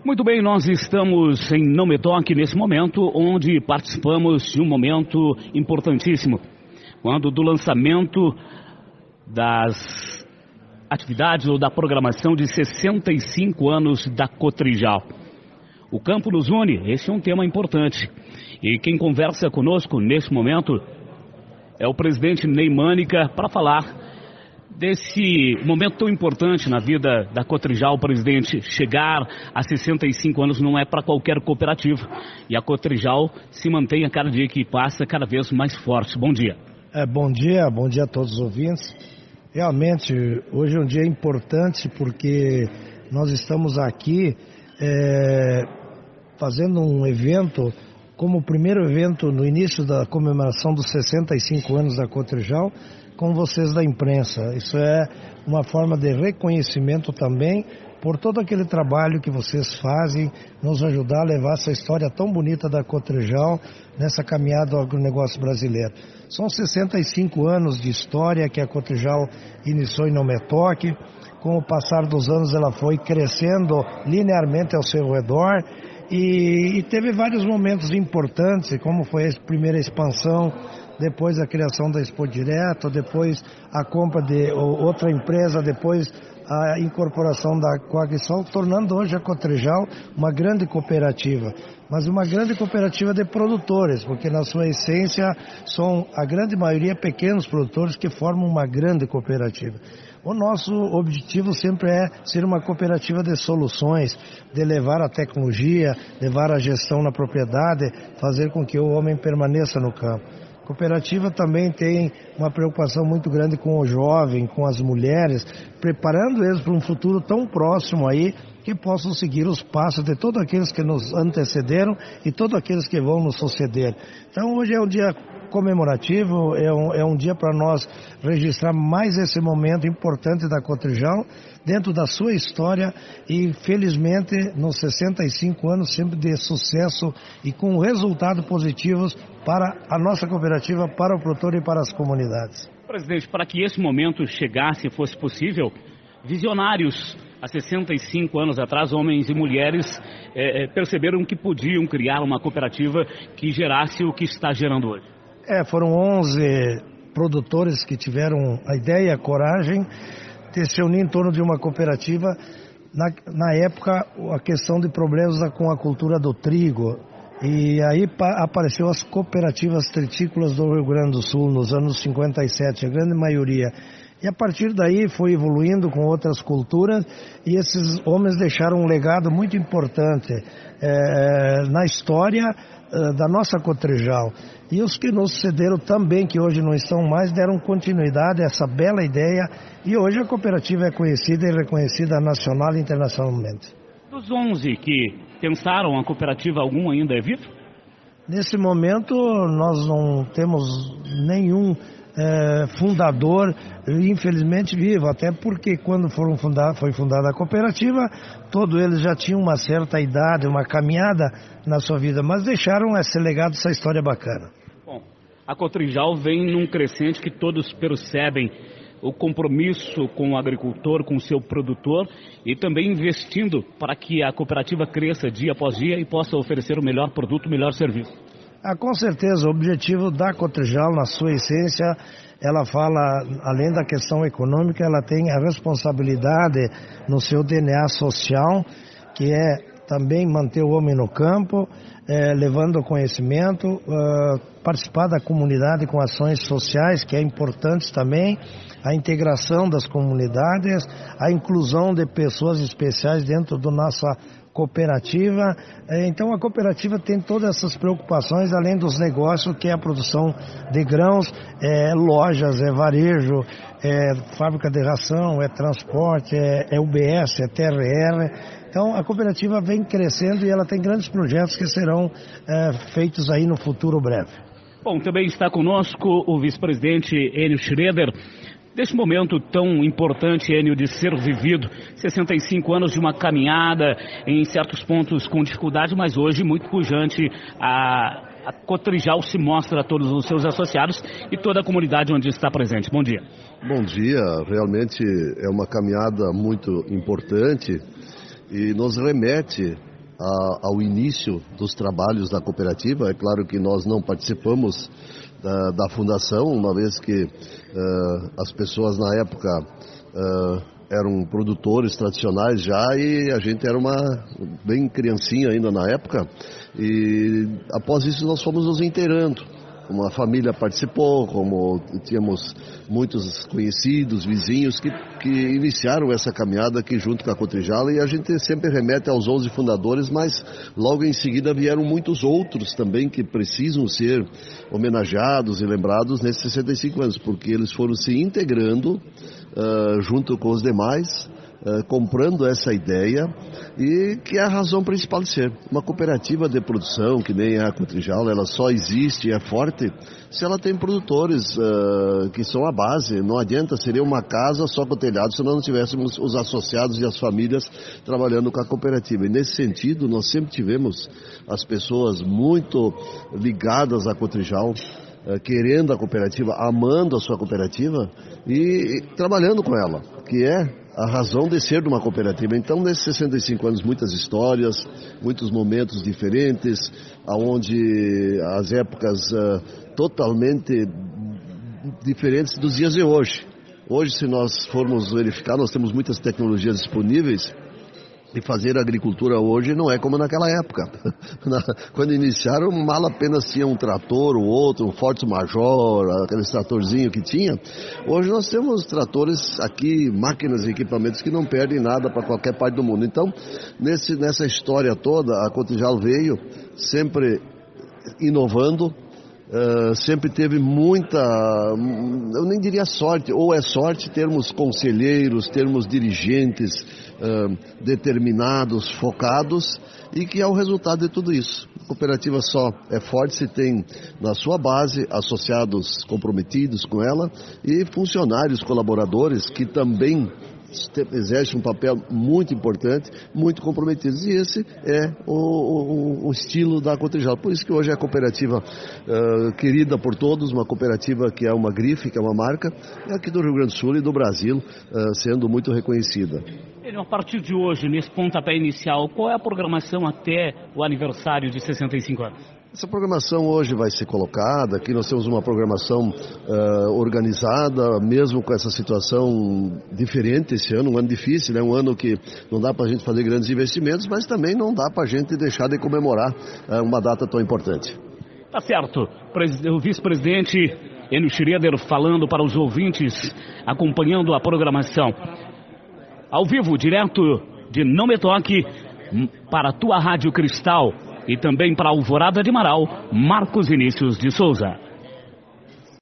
Muito bem, nós estamos em Não Me Toque nesse momento, onde participamos de um momento importantíssimo, quando do lançamento das atividades ou da programação de 65 anos da Cotrijal. O campo nos une, esse é um tema importante. E quem conversa conosco neste momento é o presidente Ney Mânica para falar desse momento tão importante na vida da Cotrijal. Presidente, chegar a 65 anos não é para qualquer cooperativa. E a Cotrijal se mantém a cada dia que passa cada vez mais forte. Bom dia. Bom dia a todos os ouvintes. Realmente, hoje é um dia importante porque nós estamos aqui fazendo um evento, como o primeiro evento no início da comemoração dos 65 anos da Cotrijal, com vocês da imprensa. Isso é uma forma de reconhecimento também por todo aquele trabalho que vocês fazem, nos ajudar a levar essa história tão bonita da Cotrijal nessa caminhada do agronegócio brasileiro. São 65 anos de história que a Cotrijal iniciou em Não Me Toque. Com o passar dos anos ela foi crescendo linearmente ao seu redor e teve vários momentos importantes, como foi a primeira expansão, depois a criação da Expo Direto, depois a compra de outra empresa, depois a incorporação da Coagrisol, tornando hoje a Cotrijal uma grande cooperativa, mas uma grande cooperativa de produtores, porque na sua essência são a grande maioria pequenos produtores que formam uma grande cooperativa. O nosso objetivo sempre é ser uma cooperativa de soluções, de levar a tecnologia, levar a gestão na propriedade, fazer com que o homem permaneça no campo. A cooperativa também tem uma preocupação muito grande com o jovem, com as mulheres, preparando eles para um futuro tão próximo aí, que possam seguir os passos de todos aqueles que nos antecederam e todos aqueles que vão nos suceder. Então hoje é um dia comemorativo, é um dia para nós registrar mais esse momento importante da Cotrijal dentro da sua história e felizmente nos 65 anos sempre de sucesso e com resultados positivos para a nossa cooperativa, para o produtor e para as comunidades. Presidente, para que esse momento chegasse e fosse possível, visionários há 65 anos atrás, homens e mulheres, perceberam que podiam criar uma cooperativa que gerasse o que está gerando hoje. Foram 11 produtores que tiveram a ideia e a coragem de se unir em torno de uma cooperativa. Na época, a questão de problemas com a cultura do trigo. E aí apareceu as cooperativas tritícolas do Rio Grande do Sul, nos anos 57, a grande maioria. E a partir daí foi evoluindo com outras culturas e esses homens deixaram um legado muito importante na história da nossa Cotrijal. E os que nos sucederam também, que hoje não estão mais, deram continuidade a essa bela ideia e hoje a cooperativa é conhecida e reconhecida nacional e internacionalmente. Dos 11 que pensaram a cooperativa, algum ainda é vivo? Nesse momento nós não temos nenhum fundador, infelizmente vivo, até porque quando foi fundada a cooperativa, todos eles já tinham uma certa idade, uma caminhada na sua vida, mas deixaram esse legado, essa história bacana. Bom, a Cotrijal vem num crescente que todos percebem o compromisso com o agricultor, com o seu produtor e também investindo para que a cooperativa cresça dia após dia e possa oferecer o melhor produto, o melhor serviço. Com certeza, o objetivo da Cotrijal, na sua essência, ela fala, além da questão econômica, ela tem a responsabilidade no seu DNA social, que é também manter o homem no campo, levando o conhecimento, participar da comunidade com ações sociais, que é importante também, a integração das comunidades, a inclusão de pessoas especiais dentro da nossa cooperativa. Então a cooperativa tem todas essas preocupações, além dos negócios, que é a produção de grãos, lojas, varejo, fábrica de ração, transporte, UBS, TRR. Então a cooperativa vem crescendo e ela tem grandes projetos que serão feitos aí no futuro breve. Bom, também está conosco o vice-presidente Enio Schroeder. Desse momento tão importante, Enio, de ser vivido, 65 anos de uma caminhada, em certos pontos com dificuldade, mas hoje muito pujante, a Cotrijal se mostra a todos os seus associados e toda a comunidade onde está presente. Bom dia. Bom dia, realmente é uma caminhada muito importante e nos remete ao início dos trabalhos da cooperativa. É claro que nós não participamos da fundação, uma vez que as pessoas na época eram produtores tradicionais já, e a gente era bem criancinha ainda na época, e após isso nós fomos nos inteirando. Uma família participou, como tínhamos muitos conhecidos, vizinhos que iniciaram essa caminhada aqui junto com a Cotrijal, e a gente sempre remete aos 11 fundadores, mas logo em seguida vieram muitos outros também que precisam ser homenageados e lembrados nesses 65 anos, porque eles foram se integrando junto com os demais, comprando essa ideia, e que é a razão principal de ser. Uma cooperativa de produção, que nem a Cotrijal, ela só existe e é forte se ela tem produtores que são a base. Não adianta, seria uma casa só com telhado se nós não tivéssemos os associados e as famílias trabalhando com a cooperativa. E nesse sentido, nós sempre tivemos as pessoas muito ligadas à Cotrijal, querendo a cooperativa, amando a sua cooperativa e trabalhando com ela, que é a razão de ser de uma cooperativa. Então, nesses 65 anos, muitas histórias, muitos momentos diferentes, onde as épocas totalmente diferentes dos dias de hoje. Hoje, se nós formos verificar, nós temos muitas tecnologias disponíveis, e fazer agricultura hoje não é como naquela época. Quando iniciaram, mal apenas tinha um trator, o outro, um Forte Major, aquele tratorzinho que tinha. Hoje nós temos tratores aqui, máquinas e equipamentos que não perdem nada para qualquer parte do mundo. Então, nessa história toda, a Cotrijal veio sempre inovando, sempre teve muita, eu nem diria sorte, ou é sorte termos conselheiros, termos dirigentes determinados, focados, e que é o resultado de tudo isso. A cooperativa só é forte se tem na sua base associados comprometidos com ela e funcionários, colaboradores que também exerce um papel muito importante, muito comprometidos, e esse é o estilo da Cotrijal. Por isso que hoje é a cooperativa querida por todos, uma cooperativa que é uma grife, que é uma marca, é aqui do Rio Grande do Sul e do Brasil, sendo muito reconhecida. A partir de hoje, nesse pontapé inicial, qual é a programação até o aniversário de 65 anos? Essa programação hoje vai ser colocada, aqui nós temos uma programação organizada, mesmo com essa situação diferente esse ano, um ano difícil, né? Um ano que não dá para a gente fazer grandes investimentos, mas também não dá para a gente deixar de comemorar uma data tão importante. Tá certo. O vice-presidente Enio Schroeder falando para os ouvintes, acompanhando a programação. Ao vivo, direto de Não Me Toque, para a tua Rádio Cristal, e também para a Alvorada de Marau, Marcos Vinícius de Souza.